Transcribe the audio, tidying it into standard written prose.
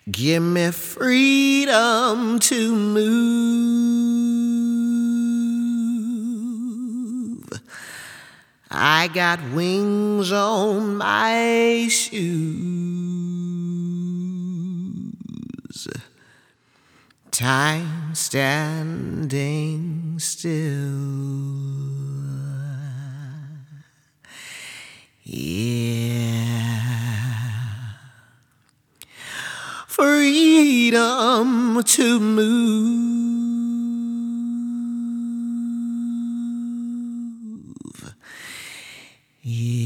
Give me freedom to move. I got wings on my shoes. Time standing still. Yeah. Freedom to move. Yeah.